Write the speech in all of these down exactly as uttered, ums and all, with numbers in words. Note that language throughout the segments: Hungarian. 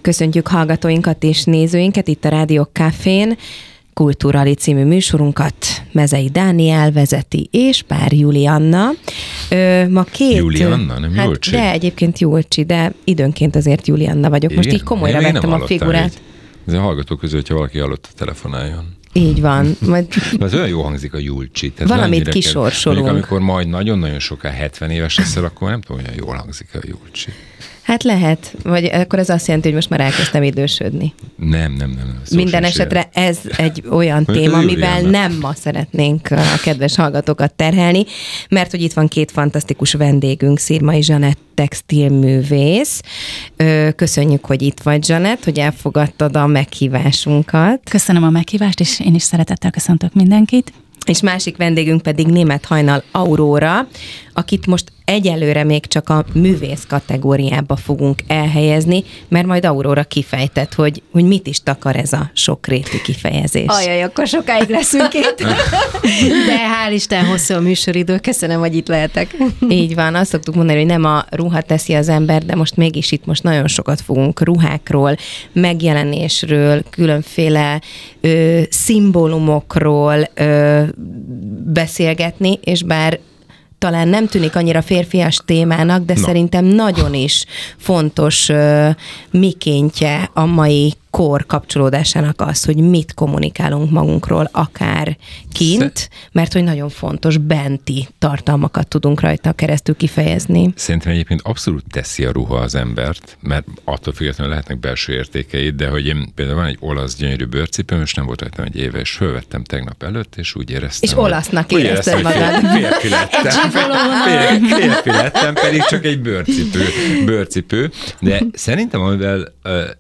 Köszöntjük hallgatóinkat és nézőinket itt a Rádió Cafén. Kulturali című műsorunkat Mezei Dániel vezeti, és Pár Julianna. Ö, ma két... Julianna, nem hát, Julcsi? De egyébként Julcsi, de időnként azért Julianna vagyok. Most így komolyra én vettem a figurát. Így. Ez a hallgató közül, hogyha valaki hallott, telefonáljon. Így van. Majd... Ez olyan jó hangzik a Julcsi. Valamit kisorsolunk. Mondjuk, amikor majd nagyon-nagyon soká hetven éves leszel, akkor nem tudom, olyan jól hangzik a Julcsi. Hát lehet, vagy akkor ez azt jelenti, hogy most már elkezdtem idősödni. Nem, nem, nem. Minden esetre ilyen. Ez egy olyan téma, amivel nem ma szeretnénk a kedves hallgatókat terhelni, mert hogy itt van két fantasztikus vendégünk, Szirmai Zsanett textilművész. Köszönjük, hogy itt vagy, Zsanett, hogy elfogadtad a meghívásunkat. Köszönöm a meghívást, és én is szeretettel köszöntök mindenkit. És másik vendégünk pedig Németh Hajnal Aurora, akit most egyelőre még csak a művész kategóriába fogunk elhelyezni, mert majd Aurora kifejtett, hogy, hogy mit is takar ez a sokrétű kifejezés. Ajaj, akkor sokáig leszünk itt. De hál' Isten, hosszú a műsoridő, köszönöm, hogy itt lehetek. Így van, azt szoktuk mondani, hogy nem a ruha teszi az ember, de most mégis itt most nagyon sokat fogunk ruhákról, megjelenésről, különféle ö, szimbólumokról ö, beszélgetni, és bár talán nem tűnik annyira férfias témának, de no. szerintem nagyon is fontos uh, mikéntje a mai kor kapcsolódásának az, hogy mit kommunikálunk magunkról akár kint, mert hogy nagyon fontos benti tartalmakat tudunk rajta keresztül kifejezni. Szerintem egyébként abszolút teszi a ruha az embert, mert attól függetlenül lehetnek belső értékeid, de hogy én például van egy olasz gyönyörű bőrcipőm, és nem volt rajtam egy éve, és fölvettem tegnap előtt, és úgy éreztem. És olasznak érezted magad. Férfi lettem. Férfi lettem, pedig csak egy bőrcipő, bőrcipő. De szerintem, amivel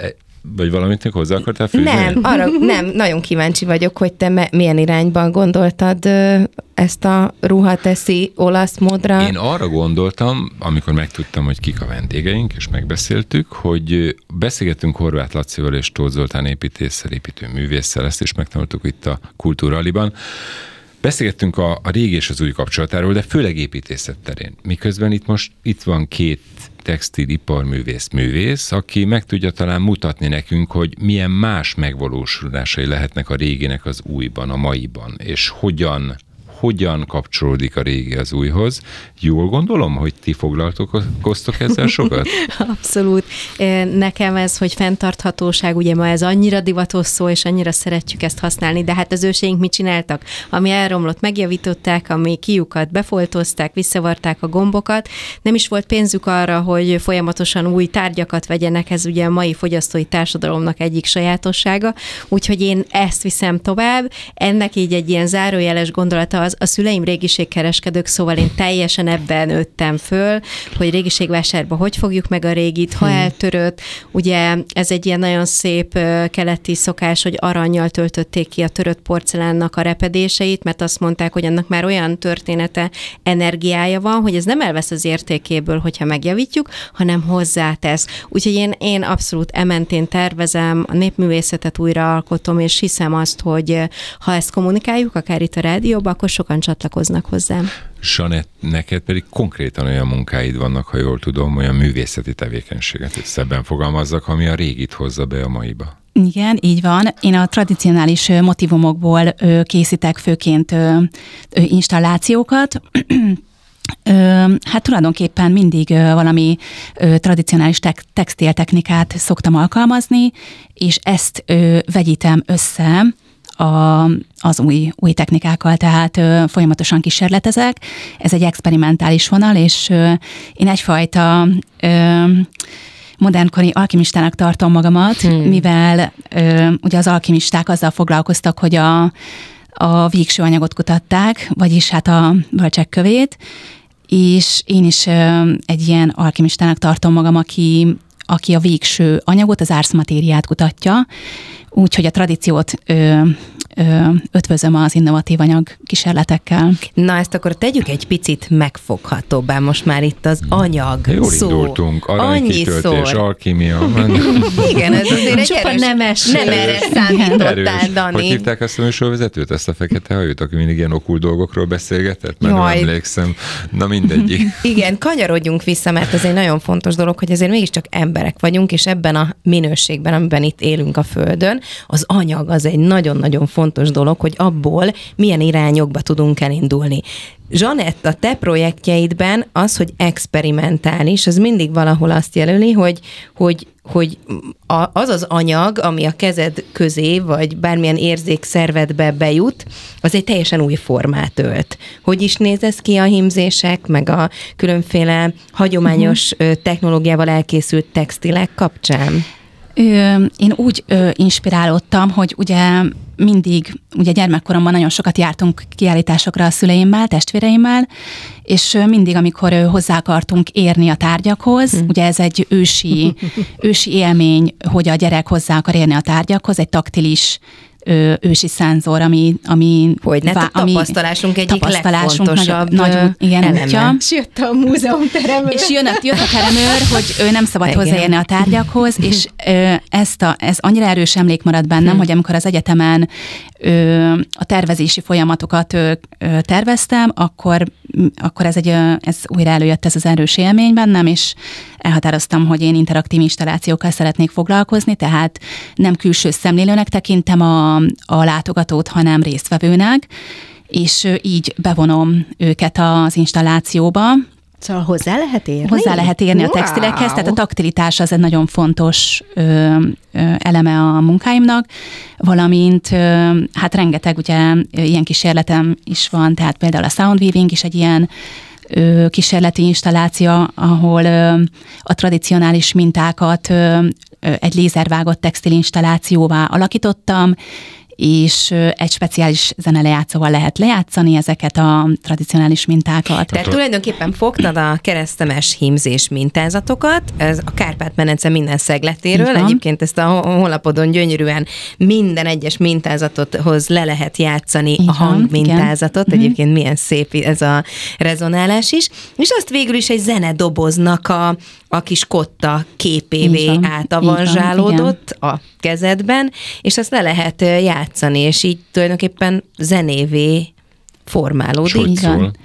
vagy valamit még hozzá akartál fűzni? Nem, arra nem, nagyon kíváncsi vagyok, hogy te me- milyen irányban gondoltad ö, ezt a ruha teszi olasz módra. Én arra gondoltam, amikor megtudtam, hogy kik a vendégeink, és megbeszéltük, hogy beszélgettünk Horváth Lacival és Tóth Zoltán építésszel, építőművésszel, ezt is megtanultuk itt a Kulturaliban. Beszélgettünk a, a régi és az új kapcsolatáról, de főleg építészet terén. Miközben itt most itt van két textiliparművész művész, aki meg tudja talán mutatni nekünk, hogy milyen más megvalósulásai lehetnek a réginek az újban, a maiban, és hogyan hogyan kapcsolódik a régi az újhoz. Jól gondolom, hogy ti foglalkoztok ezzel sokat? Abszolút. Nekem ez, hogy fenntarthatóság, ugye ma ez annyira divatos szó, és annyira szeretjük ezt használni, de hát az őseink mit csináltak? Ami elromlott, megjavították, ami kiukat befoltozták, visszavarták a gombokat. Nem is volt pénzük arra, hogy folyamatosan új tárgyakat vegyenek, ez ugye a mai fogyasztói társadalomnak egyik sajátossága, úgyhogy én ezt viszem tovább. Ennek így egy ilyen zárójeles gondolata az, a szüleim régiségkereskedők, szóval én teljesen ebben nőttem föl, hogy régiségvásárba hogy fogjuk meg a régit, ha eltörött. Ugye ez egy ilyen nagyon szép keleti szokás, hogy arannyal töltötték ki a törött porcelánnak a repedéseit, mert azt mondták, hogy annak már olyan története, energiája van, hogy ez nem elvesz az értékéből, hogyha megjavítjuk, hanem hozzátesz. Úgyhogy én, én abszolút ementén tervezem, a népművészetet újraalkotom, és hiszem azt, hogy ha ezt kommunikáljuk, akár itt a rádióban, akkor sokan csatlakoznak hozzám. Zsanett, neked pedig konkrétan olyan munkáid vannak, ha jól tudom, olyan művészeti tevékenységet, hogy szebben fogalmazzak, ami a régit hozza be a maiba. Igen, így van. Én a tradicionális motivumokból készítek főként installációkat. Hát tulajdonképpen mindig valami tradicionális textiltechnikát szoktam alkalmazni, és ezt vegyítem össze A, az új, új technikákkal, tehát ö, folyamatosan kísérletezek. Ez egy experimentális vonal, és ö, én egyfajta ö, modernkori alkimistának tartom magamat, hmm. mivel ö, ugye az alkimisták azzal foglalkoztak, hogy a, a végső anyagot kutatták, vagyis hát a bölcsek kövét, és én is ö, egy ilyen alkimistának tartom magam, aki aki a végső anyagot, az árszmatériát kutatja, úgyhogy a tradíciót ö, ö, ötvözöm az innovatív anyag kísérletekkel. Na, ezt akkor tegyük egy picit megfoghatóbbá, most már itt az anyag Jól szó. indultunk, aranykitöltés, alkímia. Igen, ez azért egy Csupa erős, nemes. nem erre számítottál, Dani. Hogy hívták azt a műsorvezetőt, ezt a fekete hajót, aki mindig ilyen okul dolgokról beszélgetett? Mert nem emlékszem. Na mindegy. Igen, kanyarodjunk vissza, mert ez egy nagyon fontos dolog, hogy azért mégiscsak emberek vagyunk, és ebben a minőségben, amiben itt élünk a Földön, az anyag az egy nagyon-nagyon fontos dolog, hogy abból milyen irányokba tudunk elindulni. Zsanett, a te projektjeidben az, hogy experimentális, az mindig valahol azt jelöli, hogy, hogy, hogy az az anyag, ami a kezed közé, vagy bármilyen érzékszervedbe bejut, az egy teljesen új formát ölt. Hogy is néz ez ki a hímzések, meg a különféle hagyományos uh-huh. technológiával elkészült textilek kapcsán? Ö, én úgy ö, inspirálódtam, hogy ugye mindig, ugye gyermekkoromban nagyon sokat jártunk kiállításokra a szüleimmel, testvéreimmel, és mindig, amikor hozzá akartunk érni a tárgyakhoz, hmm. ugye ez egy ősi, ősi élmény, hogy a gyerek hozzá akar érni a tárgyakhoz, egy taktilis Ö, ősi szenzor, ami... ami hogy ne vá- tapasztalásunk egyik tapasztalásunk legfontosabb nagy, nagy, igen, eleme. Útja. És jött a múzeum teremőr. És jön a, jött a teremőr, hogy ő nem szabad igen. hozzáérni a tárgyakhoz, és ö, ezt a, ez annyira erős emlék maradt bennem, hmm. hogy amikor az egyetemen ö, a tervezési folyamatokat ö, ö, terveztem, akkor, akkor ez, egy, ö, ez újra előjött ez az erős élmény bennem, és elhatároztam, hogy én interaktív installációkkal szeretnék foglalkozni, tehát nem külső szemlélőnek tekintem a, a látogatót, hanem résztvevőnek, és így bevonom őket az installációba. Szóval hozzá lehet érni? Hozzá lehet érni wow. a textilekhez, tehát a taktilitás az egy nagyon fontos ö, ö, eleme a munkáimnak, valamint ö, hát rengeteg ugye ilyen kísérletem is van, tehát például a sound weaving is egy ilyen ö, kísérleti installáció, ahol ö, a tradicionális mintákat ö, ö, egy lézervágott textilinstallációvá alakítottam, és egy speciális zenelejátszóval lehet lejátszani ezeket a tradicionális mintákat. Tehát tulajdonképpen fogtad a keresztemes hímzés mintázatokat, ez a Kárpát-medence minden szegletéről, egyébként ezt a honlapodon gyönyörűen minden egyes mintázatothoz le lehet játszani így a hangmintázatot, igen. Egyébként milyen szép ez a rezonálás is, és azt végül is egy zenedoboznak a, a kis kotta képévé átavanzsálódott a kezedben, és azt le lehet játszani, és így tulajdonképpen zenévé formálódik.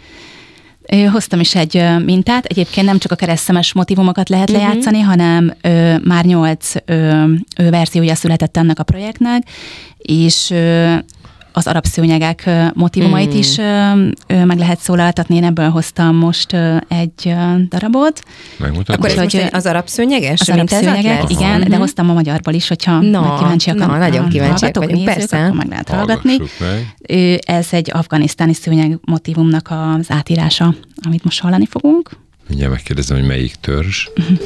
Hoztam is egy mintát, egyébként nem csak a keresztemes motivumokat lehet uh-huh. lejátszani, hanem ö, már nyolc ö, ö, verziója született ennek a projektnek, és ö, az arab szőnyegek motivumait mm. is ö, ö, meg lehet szólaltatni. Én ebből hoztam most ö, egy ö, darabot. Megmutatom. Akkor ez most egy, az arab szőnyeges? Az arab szőnyegek, igen, uh-huh. de hoztam a magyarból is, hogyha no, kíváncsiak no, nagyon kíváncsiak vagyunk, nézők, persze. Akkor meg lehet hallgatni. Meg. Ez egy afganisztáni szőnyeg motivumnak az átírása, amit most hallani fogunk. Mindjárt megkérdezem, hogy melyik törzs. Uh-huh.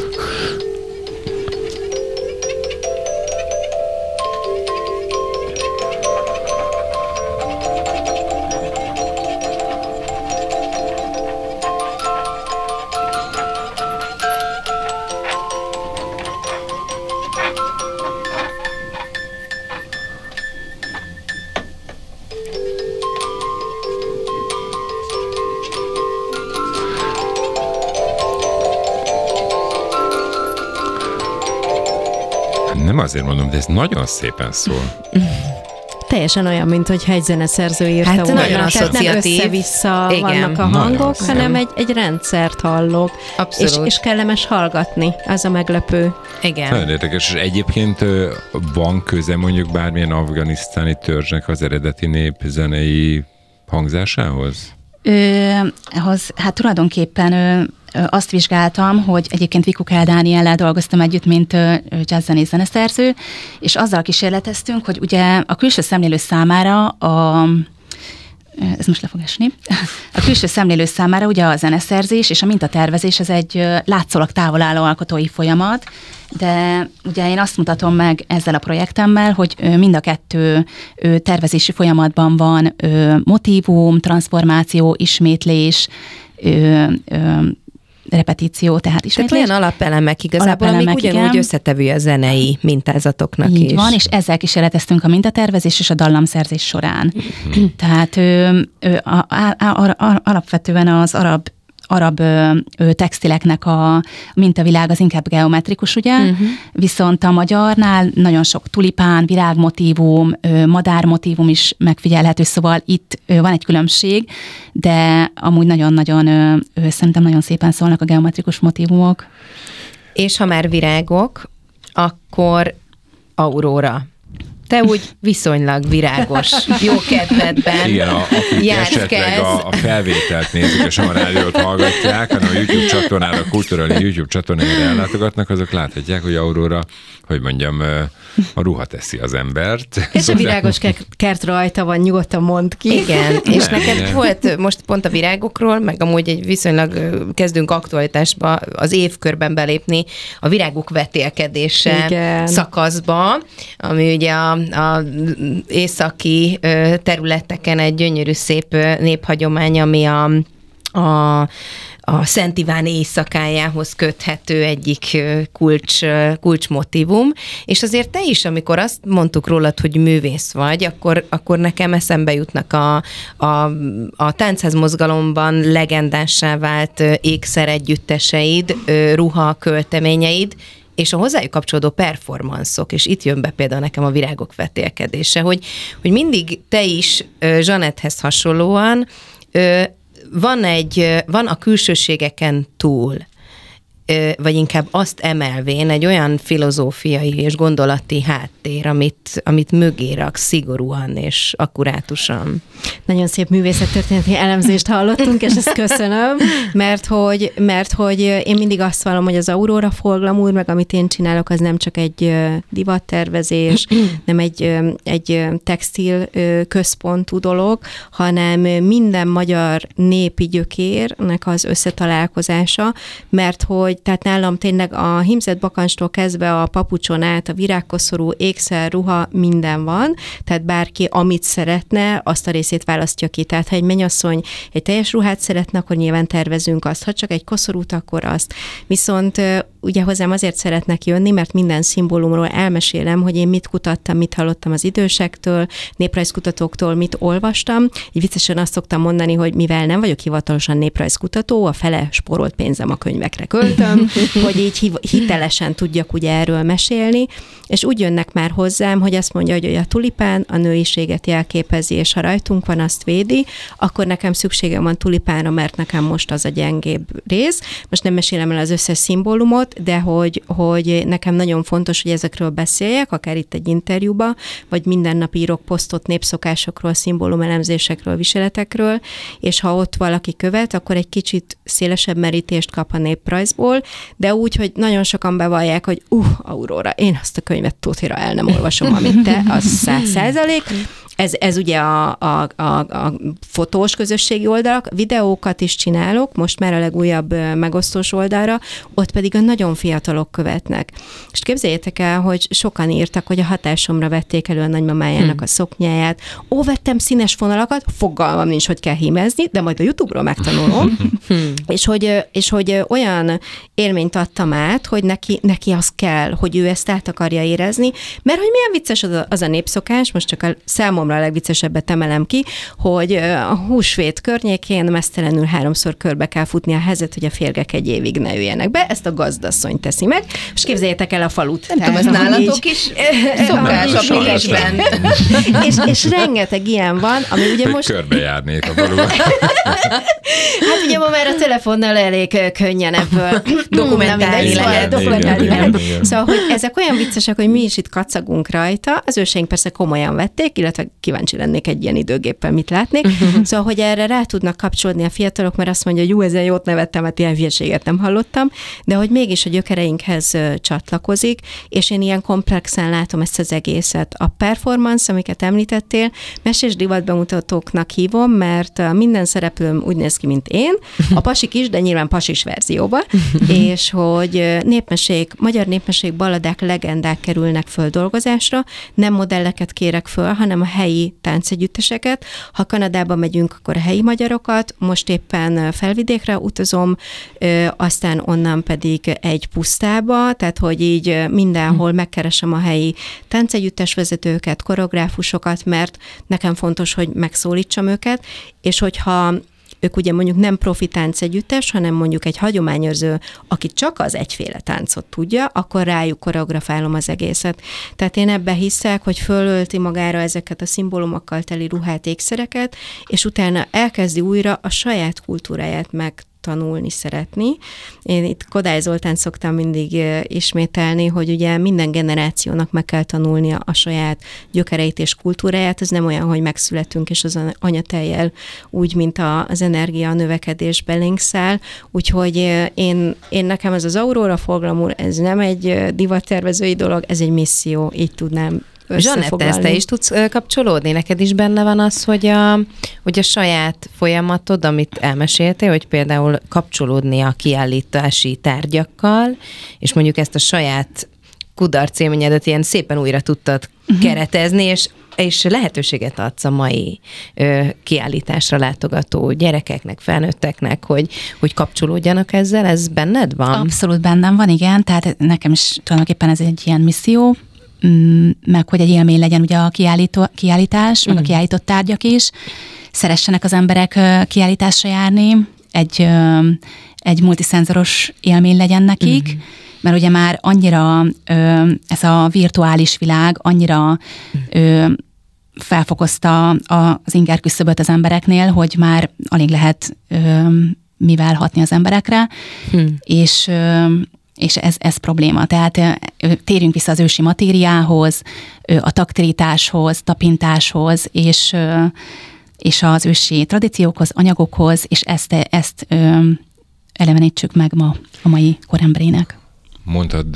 Nem azért mondom, de ez nagyon szépen szól. Teljesen olyan, mint hogyha egy zeneszerző írta hát volna. Nagyon asszociatív. Nem össze-vissza igen. vannak a hangok, nagyon hanem egy, egy rendszert hallok. És, és kellemes hallgatni, az a meglepő. Igen. Nagyon érdekes, és egyébként van köze mondjuk bármilyen afganisztáni törzsnek az eredeti népzenei hangzásához? Ö, ahhoz, hát tulajdonképpen ö, ö, azt vizsgáltam, hogy egyébként Vikukál Dániellel dolgoztam együtt, mint jazzzenész zeneszerző, és azzal kísérleteztünk, hogy ugye a külső szemlélő számára a ez most le fog esni. A külső szemlélő számára ugye a zeneszerzés és a mintatervezés ez egy látszólag távol álló alkotói folyamat, de ugye én azt mutatom meg ezzel a projektemmel, hogy mind a kettő tervezési folyamatban van motívum, transformáció, ismétlés, repetíció, tehát ismétlés. Tehát olyan alapelemek igazából, alapelemek, amik ugyanúgy igen. összetevő a zenei mintázatoknak így is. van, és ezzel kísérleteztünk a mintatervezés és a dallamszerzés során. tehát ő, ő, a, a, a, a, alapvetően az arab arab ö, ö, textileknek a mintavilág az inkább geometrikus, ugye? Uh-huh. Viszont a magyarnál nagyon sok tulipán, virágmotívum, ö, madármotívum is megfigyelhető, szóval itt ö, van egy különbség, de amúgy nagyon-nagyon ö, ö, szerintem nagyon szépen szólnak a geometrikus motívumok. És ha már virágok, akkor Aurora. Te úgy viszonylag virágos, jó kedvedben. Igen, a, akik esetleg a, a felvételt nézik, és nem a rádiót hallgatják, hanem a YouTube csatornára, a kulturális YouTube csatornára ellátogatnak, azok láthatják, hogy Aurora, hogy mondjam, a ruha teszi az embert. És a virágos kert rajta van, nyugodtan mondd ki. Igen, és nem, neked igen. volt most pont a virágokról, meg amúgy egy viszonylag kezdünk aktualitásba az évkörben belépni a virágok vetélkedése igen. szakaszba, ami ugye a, a északi területeken egy gyönyörű szép néphagyomány, ami a, a a Szent Iván éjszakájához köthető egyik kulcs, kulcsmotívum, és azért te is, amikor azt mondtuk rólad, hogy művész vagy, akkor, akkor nekem eszembe jutnak a, a, a táncházmozgalomban legendássá vált ékszer együtteseid, ruha költeményeid, és a hozzájuk kapcsolódó performanszok, és itt jön be például nekem a virágok vetélkedése, hogy, hogy mindig te is Zsanetthez hasonlóan Van egy, van a külsőségeken túl, vagy inkább azt emelvén egy olyan filozófiai és gondolati háttér, amit, amit mögé rak szigorúan és akkurátusan. Nagyon szép művészettörténeti elemzést hallottunk, és ezt köszönöm, mert hogy, mert hogy én mindig azt vallom, hogy az Aurora Folk Glamour, meg amit én csinálok, az nem csak egy divattervezés, nem egy, egy textil központú dolog, hanem minden magyar népi gyökérnek az összetalálkozása, mert hogy tehát nálam tényleg a hímzett bakancstól kezdve a papucson át, a virágkoszorú, ékszer, ruha, minden van, tehát bárki, amit szeretne, azt a részét választja ki. Tehát ha egy mennyasszony egy teljes ruhát szeretne, akkor nyilván tervezünk azt, ha csak egy koszorút, akkor azt. Viszont ugye hozzám azért szeretnek jönni, mert minden szimbólumról elmesélem, hogy én mit kutattam, mit hallottam az idősektől, néprajzkutatóktól, mit olvastam. Így viccesen azt szoktam mondani, hogy mivel nem vagyok hivatalosan néprajzkutató, a fele spórolt pénzem a könyvekre költöm, hogy így hitelesen tudjak ugye erről mesélni, és úgy jönnek már hozzám, hogy azt mondja, hogy a tulipán a nőiséget jelképezi, és ha rajtunk van, azt védi, akkor nekem szükségem van tulipánra, mert nekem most az a gyengébb rész. Most nem mesélem el az összes szimbólumot, de hogy, hogy nekem nagyon fontos, hogy ezekről beszéljek, akár itt egy interjúba, vagy minden nap írok posztot népszokásokról, szimbólumelemzésekről, viseletekről, és ha ott valaki követ, akkor egy kicsit szélesebb merítést kap a néprajzból, de úgy, hogy nagyon sokan bevallják, hogy uh, Aurora, én azt a könyvet tutira el nem olvasom, amit te, az száz százalék. Ez, ez ugye a, a, a, a fotós közösségi oldalak, videókat is csinálok, most már a legújabb megosztós oldalra, ott pedig a nagyon fiatalok követnek. És képzeljétek el, hogy sokan írtak, hogy a hatásomra vették elő a nagymamájának hmm. a szoknyáját. Ó, vettem színes fonalakat, fogalmam nincs, hogy kell hímezni, de majd a YouTube-ról megtanulom. hmm. és, hogy, és hogy olyan élményt adtam át, hogy neki, neki az kell, hogy ő ezt át akarja érezni, mert hogy milyen vicces az a, az a népszokás, most csak a számomra a legviccesebbet emelem ki, hogy a húsvét környékén mesztelenül háromszor körbe kell futni a hezet, hogy a férgek egy évig ne üljenek be. Ezt a gazdasszony teszi meg. És képzeljétek el a falut. Nem tudom, ez nálatok is szokás a Pécsben. és, és rengeteg ilyen van, ami ugye hogy most... körbejárnék a faluban. Hát ugye ma már a telefonnal elég könnyen ebből dokumentálni lehet. Dokumentálni lehet. Szóval, hogy ezek olyan viccesek, hogy mi is itt kacagunk rajta. Az őseink persze komolyan vették, illetve kíváncsi lennék egy ilyen időgéppel, mit látnék. Szóval, hogy erre rá tudnak kapcsolódni a fiatalok, mert azt mondja, hogy jó, ezen jót nevettem, hát ilyen hülyeséget nem hallottam, de hogy mégis a gyökereinkhez csatlakozik, és én ilyen komplexen látom ezt az egészet. A performance, amiket említettél, mesés divatbemutatóknak hívom, mert minden szereplőm úgy néz ki, mint én, a pasik is, de nyilván pasis verzióba, és hogy népmesék, magyar népmesék, balladák, legendák kerülnek föl dolgozásra, nem modelleket kérek föl, hanem a helyi táncegyütteseket. Ha Kanadába megyünk, akkor a helyi magyarokat, most éppen Felvidékre utazom, aztán onnan pedig egy pusztába, tehát hogy így mindenhol megkeresem a helyi táncegyüttes vezetőket, koreográfusokat, mert nekem fontos, hogy megszólítsam őket, és hogyha ők ugye mondjuk nem profi táncegyüttes, hanem mondjuk egy hagyományőrző, aki csak az egyféle táncot tudja, akkor rájuk koreografálom az egészet. Tehát én ebbe hiszek, hogy fölölti magára ezeket a szimbólumokkal teli ruhát, ékszereket, és utána elkezdi újra a saját kultúráját meg tanulni, szeretni. Én itt Kodály Zoltán szoktam mindig ismételni, hogy ugye minden generációnak meg kell tanulnia a saját gyökereit és kultúráját. Ez nem olyan, hogy megszületünk, és az anyatejjel úgy, mint a, az energia a növekedés belénk száll. Úgyhogy én, én nekem ez az Aurora Foglamúr, ez nem egy divattervezői dolog, ez egy misszió, így tudnám Zsanett, ezt te is tudsz kapcsolódni? Neked is benne van az, hogy a, hogy a saját folyamatod, amit elmeséltél, hogy például kapcsolódni a kiállítási tárgyakkal, és mondjuk ezt a saját kudarc élményedet ilyen szépen újra tudtad uh-huh. keretezni, és és lehetőséget adsz a mai ö, kiállításra látogató gyerekeknek, felnőtteknek, hogy, hogy kapcsolódjanak ezzel, ez benned van? Abszolút bennem van, igen, tehát nekem is tulajdonképpen ez egy ilyen misszió, meg hogy egy élmény legyen ugye a kiállító, kiállítás, meg mm. a kiállított tárgyak is. Szeressenek az emberek kiállításra járni, egy, egy multiszenzoros élmény legyen nekik, mm. mert ugye már annyira ez a virtuális világ annyira mm. felfokozta az inger küszöböt az embereknél, hogy már alig lehet mivel hatni az emberekre, mm. és és ez, ez probléma. Tehát térjünk vissza az ősi matériához, a taktilitáshoz, tapintáshoz, és, és az ősi tradíciókhoz, anyagokhoz, és ezt, ezt elevenítsük meg ma a mai koremberének. Mondtad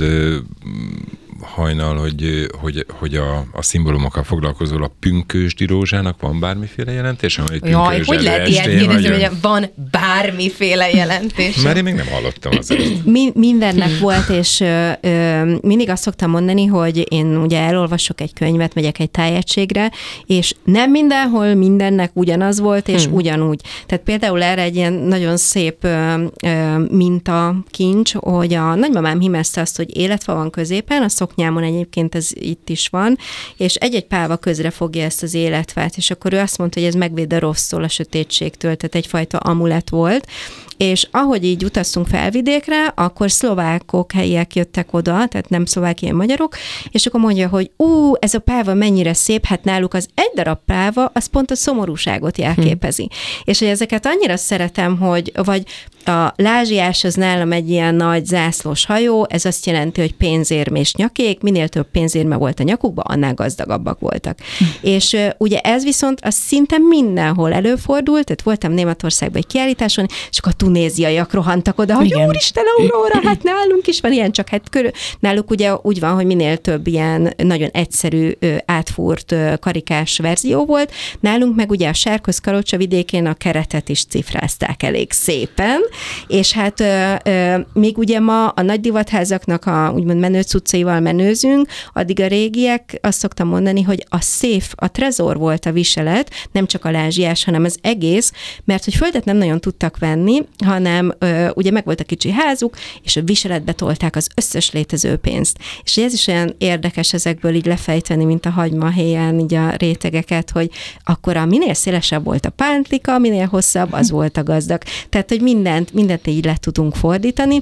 hajnal, hogy, hogy, hogy a, a szimbólumokkal foglalkozol, a pünkösdi rózsának van bármiféle jelentés? Jaj, hogy lehet ilyet kérdezni, hogy van bármiféle jelentés? Mert én még nem hallottam azért. Mi, mindennek volt, és ö, ö, mindig azt szoktam mondani, hogy én ugye elolvasok egy könyvet, megyek egy tájegységre, és nem mindenhol mindennek ugyanaz volt, és hmm. ugyanúgy. Tehát például erre egy ilyen nagyon szép ö, ö, mintakincs, hogy a nagymamám hímezte azt, hogy életfa van középen, a szoknyámon egyébként ez itt is van, és egy-egy pálva közre fogja ezt az életfát, és akkor ő azt mondta, hogy ez megvéd a rossztól, a sötétségtől, tehát egyfajta amulet volt, és ahogy így utaztunk felvidékre, akkor szlovákok, helyiek jöttek oda, tehát nem szlovákiai magyarok, és akkor mondja, hogy ú, ez a pálva mennyire szép, hát náluk az egy darab pálva, az pont a szomorúságot jelképezi. Hm. És hogy ezeket annyira szeretem, hogy vagy a lázsiás az nálam egy ilyen nagy zászlós hajó, ez azt jelenti, hogy pénzérmés nyakék, minél több pénzérme volt a nyakukban, annál gazdagabbak voltak. Hm. És uh, ugye ez viszont az szinte mindenhol előfordult, tehát voltam Németországban egy kiállításon, és akkor a tunéziaiak rohantak oda, hogy úristen, Aurora, hát nálunk is van ilyen, csak hát körül. Náluk ugye úgy van, hogy minél több ilyen nagyon egyszerű, átfúrt, karikás verzió volt. Nálunk meg ugye a Sárköz-Kalocsa vidékén a keretet is cifrázták elég szépen, és hát ö, ö, még ugye ma a nagy divatházaknak a úgymond menő cuccaival menőzünk, addig a régiek azt szoktam mondani, hogy a széf, a trezor volt a viselet, nem csak a lázsiás, hanem az egész, mert hogy földet nem nagyon tudtak venni, hanem ö, ugye meg volt a kicsi házuk, és a viseletbe tolták az összes létező pénzt. És ez is olyan érdekes ezekből így lefejteni, mint a hagymahéján így a rétegeket, hogy akkor a minél szélesebb volt a pántlika, minél hosszabb, az volt a gazdag. Tehát, hogy mindent, mindent így le tudunk fordítani,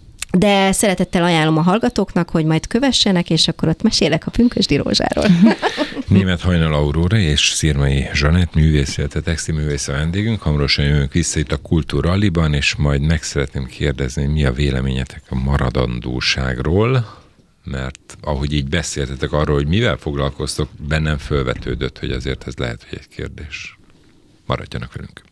de szeretettel ajánlom a hallgatóknak, hogy majd kövessenek, és akkor ott mesélek a pünkösdi rózsáról. Németh Hajnal Aurora és Szirmai Zsanett művész, illetve textilművész a vendégünk. Hamarosan jövünk vissza itt a Kultúrralliban, és majd meg szeretném kérdezni, mi a véleményetek a maradandóságról, mert ahogy így beszéltetek arról, hogy mivel foglalkoztok, bennem fölvetődött, hogy azért ez lehet, hogy egy kérdés. Maradjanak velünk.